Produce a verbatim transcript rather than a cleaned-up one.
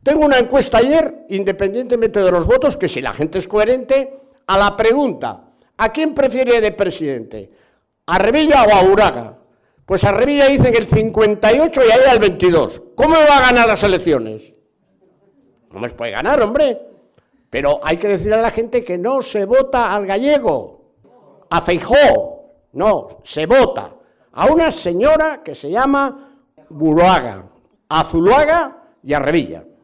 Tengo una encuesta ayer, independientemente de los votos, que si la gente es coherente, a la pregunta, ¿a quién prefiere de presidente? ¿A Revilla o a Uraga? Pues a Revilla dicen el cincuenta y ocho y a ella el veintidós. ¿Cómo me va a ganar las elecciones? No me puede ganar, hombre. Pero hay que decirle a la gente que no se vota al gallego, a Feijóo, no, se vota a una señora que se llama Buruaga, a Zuluaga y a Revilla.